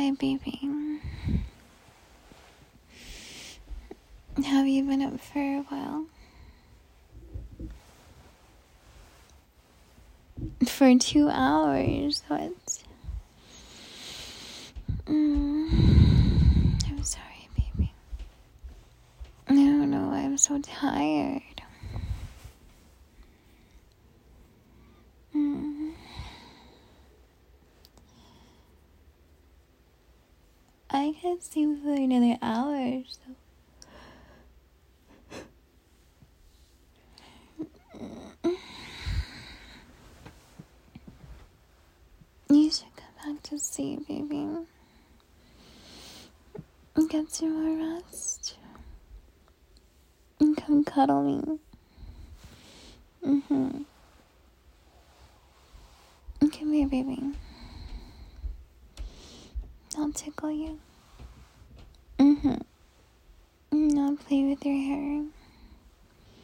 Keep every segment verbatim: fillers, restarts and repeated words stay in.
Hi, baby. Have you been up for a while? For two hours? What? Mm, I'm sorry, baby. I don't know why I'm so tired. Mm. I could sleep for another hour, so. You should come back to sleep, baby. Get some more rest. And come cuddle me. Mm-hmm. Come here, baby. I'll tickle you. Mm-hmm. And I'll play with your hair.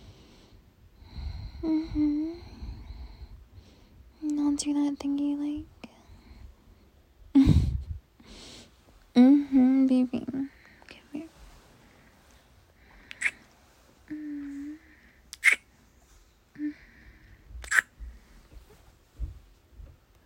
Mm-hmm. And I'll do that thing you like.